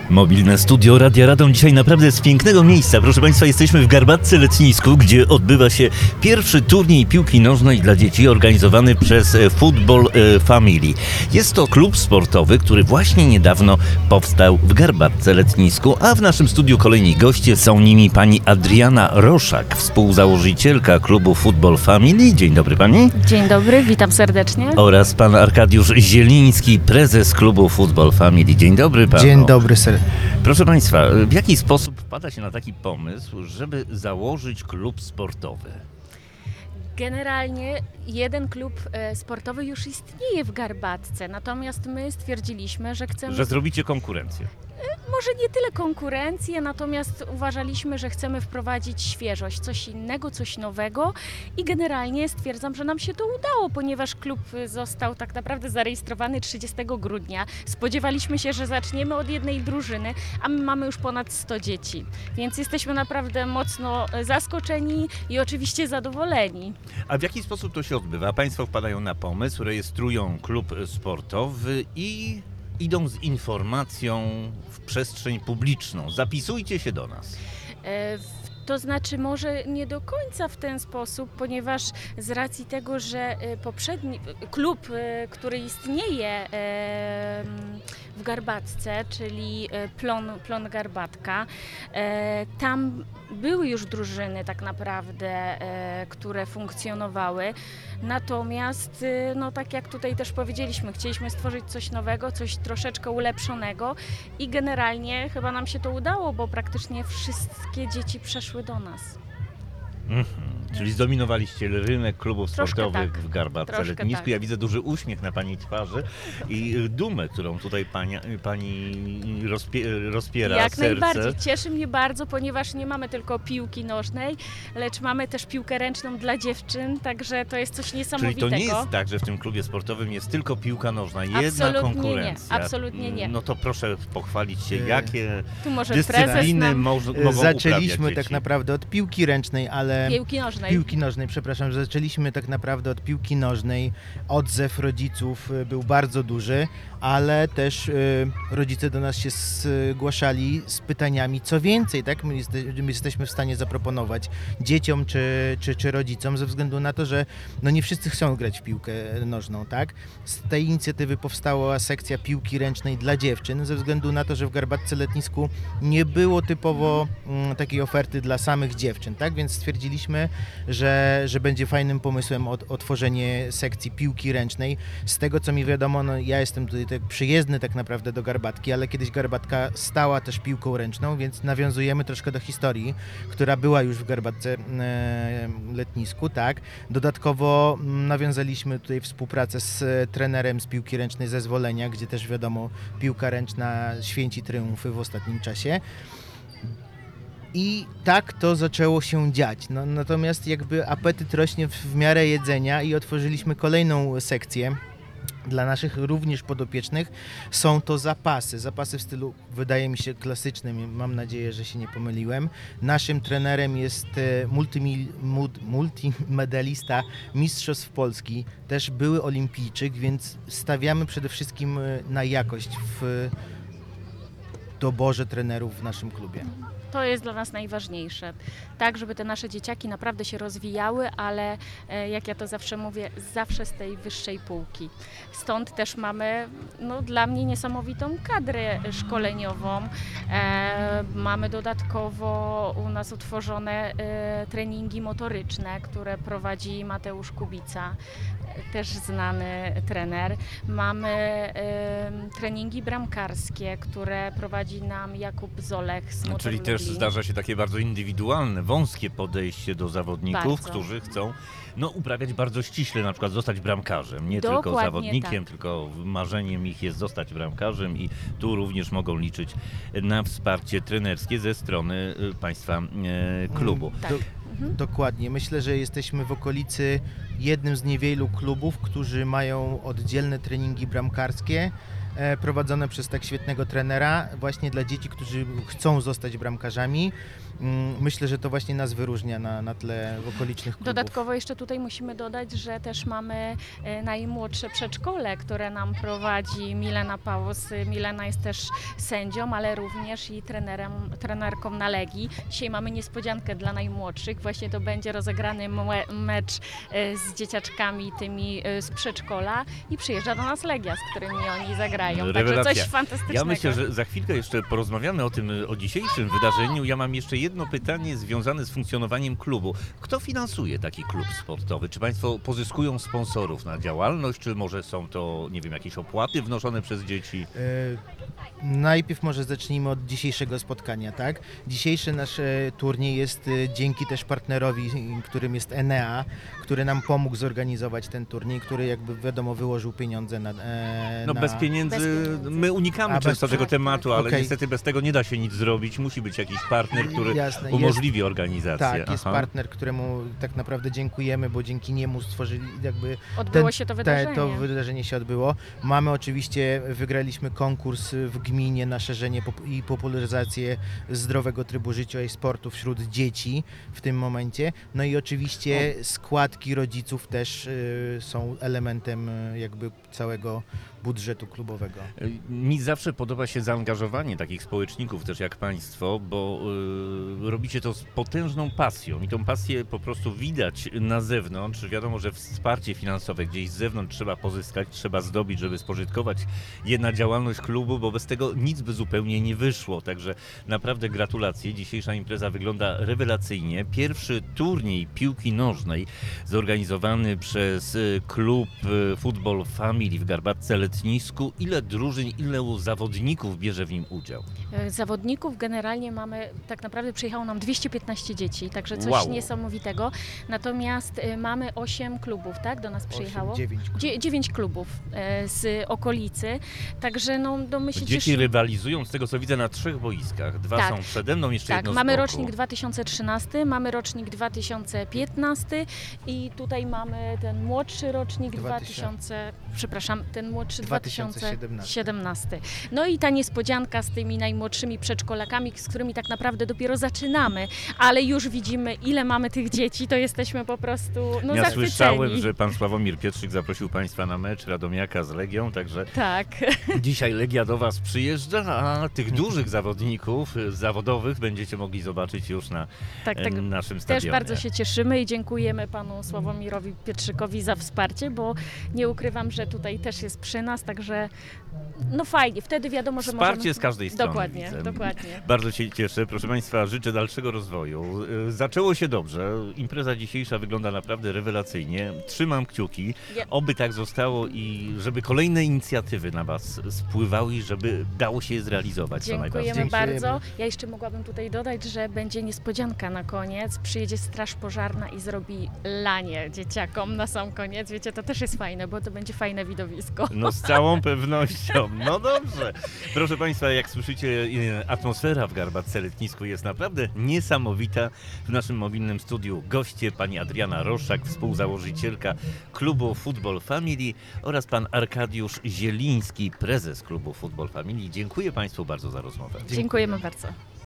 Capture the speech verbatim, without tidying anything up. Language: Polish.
Mobilne studio Radia Radom dzisiaj naprawdę z pięknego miejsca. Proszę Państwa, jesteśmy w Garbatce Letnisku, gdzie odbywa się pierwszy turniej piłki nożnej dla dzieci organizowany przez Football Family. Jest to klub sportowy, który właśnie niedawno powstał w Garbatce Letnisku, a w naszym studiu kolejni goście, są nimi pani Adriana Roszak, współzałożycielka klubu Football Family. Dzień dobry pani. Dzień dobry, witam serdecznie. Oraz pan Arkadiusz Zieliński, prezes klubu Football Family. Dzień dobry panu. Dzień dobry serdecznie. Proszę Państwa, w jaki sposób wpada się na taki pomysł, żeby założyć klub sportowy? Generalnie jeden klub e, sportowy już istnieje w Garbatce, natomiast my stwierdziliśmy, że chcemy... Że zrobicie konkurencję. Może nie tyle konkurencję, natomiast uważaliśmy, że chcemy wprowadzić świeżość, coś innego, coś nowego i generalnie stwierdzam, że nam się to udało, ponieważ klub został tak naprawdę zarejestrowany trzydziestego grudnia. Spodziewaliśmy się, że zaczniemy od jednej drużyny, a my mamy już ponad sto dzieci, więc jesteśmy naprawdę mocno zaskoczeni i oczywiście zadowoleni. A w jaki sposób to się odbywa? Państwo wpadają na pomysł, rejestrują klub sportowy i idą z informacją w przestrzeń publiczną. Zapisujcie się do nas. E, To znaczy może nie do końca w ten sposób, ponieważ z racji tego, że poprzedni klub, który istnieje w Garbatce, czyli Plon, Plon Garbatka, tam były już drużyny tak naprawdę, które funkcjonowały. Natomiast, no tak jak tutaj też powiedzieliśmy, chcieliśmy stworzyć coś nowego, coś troszeczkę ulepszonego i generalnie chyba nam się to udało, bo praktycznie wszystkie dzieci przeszły do nas. Mhm. Czyli zdominowaliście rynek klubów Troszkę sportowych tak. w Garbatce Troszkę Letnisku. tak. Ja widzę duży uśmiech na pani twarzy i dumę, którą tutaj pani, pani rozpie, rozpiera Jak serce. najbardziej. Cieszy mnie bardzo, ponieważ nie mamy tylko piłki nożnej, lecz mamy też piłkę ręczną dla dziewczyn, także to jest coś Czyli niesamowitego. to nie jest tak, że w tym klubie sportowym jest tylko piłka nożna, jedna Absolutnie konkurencja. nie, absolutnie nie. No to proszę pochwalić się, jakie Tu może prezes dyscypliny nam moż, mogą Zaczęliśmy uprawiać tak dzieci. naprawdę od piłki ręcznej, ale... piłki nożnej. Piłki nożnej, przepraszam, że zaczęliśmy tak naprawdę od piłki nożnej. Odzew rodziców y, był bardzo duży, ale też y, rodzice do nas się zgłaszali z pytaniami, co więcej, tak? My, jeste, my jesteśmy w stanie zaproponować dzieciom czy, czy, czy rodzicom, ze względu na to, że no nie wszyscy chcą grać w piłkę nożną, tak? Z tej inicjatywy powstała sekcja piłki ręcznej dla dziewczyn, ze względu na to, że w Garbatce Letnisku nie było typowo mm, takiej oferty dla samych dziewczyn, tak? Więc stwierdziliśmy, że, że będzie fajnym pomysłem od, otworzenie sekcji piłki ręcznej. Z tego, co mi wiadomo, no ja jestem tutaj tak przyjezdny tak naprawdę do Garbatki, ale kiedyś Garbatka stała też piłką ręczną, więc nawiązujemy troszkę do historii, która była już w Garbatce e, Letnisku, tak. Dodatkowo m, nawiązaliśmy tutaj współpracę z e, trenerem z piłki ręcznej ze Zwolenia, gdzie też wiadomo, piłka ręczna święci triumfy w ostatnim czasie. I tak to zaczęło się dziać. No, natomiast jakby apetyt rośnie w, w miarę jedzenia i otworzyliśmy kolejną sekcję. Dla naszych również podopiecznych są to zapasy. Zapasy w stylu, wydaje mi się, klasycznym. Mam nadzieję, że się nie pomyliłem. Naszym trenerem jest multimil, mud, multimedalista Mistrzostw Polski, też były olimpijczyk, więc stawiamy przede wszystkim na jakość w doborze trenerów w naszym klubie. To jest dla nas najważniejsze. Tak, żeby te nasze dzieciaki naprawdę się rozwijały, ale e, jak ja to zawsze mówię, zawsze z tej wyższej półki. Stąd też mamy, no dla mnie niesamowitą kadrę szkoleniową. E, mamy dodatkowo u nas utworzone e, treningi motoryczne, które prowadzi Mateusz Kubica, e, też znany trener. Mamy e, treningi bramkarskie, które prowadzi nam Jakub Zolech z Motor Czyli też zdarza się takie bardzo indywidualne, wąskie podejście do zawodników, Bardzo. którzy chcą no, uprawiać bardzo ściśle, na przykład zostać bramkarzem. Nie Dokładnie tylko zawodnikiem, tak. tylko marzeniem ich jest zostać bramkarzem i tu również mogą liczyć na wsparcie trenerskie ze strony y, państwa y, klubu. Tak. Do, Mhm. Dokładnie. Myślę, że jesteśmy w okolicy jednym z niewielu klubów, którzy mają oddzielne treningi bramkarskie e, prowadzone przez tak świetnego trenera, właśnie dla dzieci, którzy chcą zostać bramkarzami. Mm, Myślę, że to właśnie nas wyróżnia na, na tle okolicznych klubów. Dodatkowo jeszcze tutaj musimy dodać, że też mamy e, najmłodsze przedszkole, które nam prowadzi Milena Paus. Milena jest też sędzią, ale również i trenerem, trenerką na Legii. Dzisiaj mamy niespodziankę dla najmłodszych. Właśnie to będzie rozegrany mue- mecz e, z dzieciaczkami tymi e, z przedszkola i przyjeżdża do nas Legia, z którymi oni zagrają. Także Rewelacja. coś fantastycznego. Ja myślę, że za chwilkę jeszcze porozmawiamy o tym, o dzisiejszym wydarzeniu. Ja mam jeszcze jedno pytanie związane z funkcjonowaniem klubu. Kto finansuje taki klub sportowy? Czy Państwo pozyskują sponsorów na działalność, czy może są to, nie wiem, jakieś opłaty wnoszone przez dzieci? E, Najpierw może zacznijmy od dzisiejszego spotkania, tak? Dzisiejszy nasz e, turniej jest e, dzięki też partnerowi, którym jest Enea, który nam pomógł zorganizować ten turniej, który jakby wiadomo wyłożył pieniądze na... E, No na... bez pieniędzy, Bez pieniędzy. my unikamy A, bez- często tego tak, tematu, tak. ale Okej. niestety bez tego nie da się nic zrobić. Musi być jakiś partner, który Jasne, umożliwi organizację. Tak, jest Aha. partner, któremu tak naprawdę dziękujemy, bo dzięki niemu stworzyli jakby Odbyło ten- się to te, wydarzenie. to wydarzenie się odbyło. Mamy oczywiście, wygraliśmy konkurs w gminie na szerzenie pop- i popularyzację zdrowego trybu życia i sportu wśród dzieci w tym momencie. No i oczywiście składki rodziców też y, są elementem y, jakby całego budżetu klubowego. Mi zawsze podoba się zaangażowanie takich społeczników też jak Państwo, bo y, robicie to z potężną pasją i tą pasję po prostu widać na zewnątrz. Wiadomo, że wsparcie finansowe gdzieś z zewnątrz trzeba pozyskać, trzeba zdobyć, żeby spożytkować jedna działalność klubu, bo bez tego nic by zupełnie nie wyszło. Także naprawdę gratulacje. Dzisiejsza impreza wygląda rewelacyjnie. Pierwszy turniej piłki nożnej zorganizowany przez y, klub y, Football Family w Garbatce Letnisku. Ile drużyn, ile zawodników bierze w nim udział? E, Zawodników generalnie mamy, tak naprawdę przyjechało nam dwieście piętnaście dzieci, także coś Wow. niesamowitego. Natomiast e, mamy osiem klubów, tak, do nas przyjechało. osiem, dziewięć Dzie- dziewięć klubów e, z okolicy, także no, no my się Dzieci cieszymy. rywalizują, z tego co widzę, na trzech boiskach. Dwa Tak. są przede mną, jeszcze Tak, jedno z mamy boku. rocznik dwa tysiące trzynasty, mamy rocznik dwa tysiące piętnasty i tutaj mamy ten młodszy rocznik Dwa dwa tysiące, przepraszam, ten młodszy dwa tysiące dwa tysiące siedemnasty. siedemnasty. No i ta niespodzianka z tymi najmłodszymi przedszkolakami, z którymi tak naprawdę dopiero zaczynamy, ale już widzimy, ile mamy tych dzieci, to jesteśmy po prostu no, Ja zachwyceni. słyszałem, że pan Sławomir Pietrzyk zaprosił Państwa na mecz Radomiaka z Legią, także Tak. dzisiaj Legia do Was przyjeżdża, a tych dużych zawodników y, zawodowych będziecie mogli zobaczyć już na Tak, tak. e, naszym Też stadionie. bardzo się cieszymy i dziękujemy panu Sławomirowi Pietrzykowi za wsparcie, bo nie ukrywam, że tutaj też jest przy nas, także no fajnie, wtedy wiadomo, że Wsparcie możemy... z każdej strony. Dokładnie, widzę. dokładnie. Bardzo się cieszę. Proszę Państwa, życzę dalszego rozwoju. Y, Zaczęło się dobrze. Impreza dzisiejsza wygląda naprawdę rewelacyjnie. Trzymam kciuki. Ja- Oby tak zostało i żeby kolejne inicjatywy na Was spływały i żeby dało się je zrealizować. co Dziękujemy najważniejsze. Dziękujemy. bardzo. Ja jeszcze mogłabym tutaj dodać, że będzie niespodzianka na koniec. Przyjedzie straż pożarna i zrobi lanie dzieciakom na sam koniec. Wiecie, to też jest fajne, bo to będzie fajne widowisko. No z całą pewnością. No dobrze. Proszę Państwa, jak słyszycie, y, atmosfera w Garbatce Letnisku jest naprawdę niesamowita. W naszym mobilnym studiu goście pani Adriana Roszak, współzałożycielka klubu Football Family oraz pan Arkadiusz Zieliński, prezes klubu Football Family. Dziękuję Państwu bardzo za rozmowę. Dziękujemy bardzo.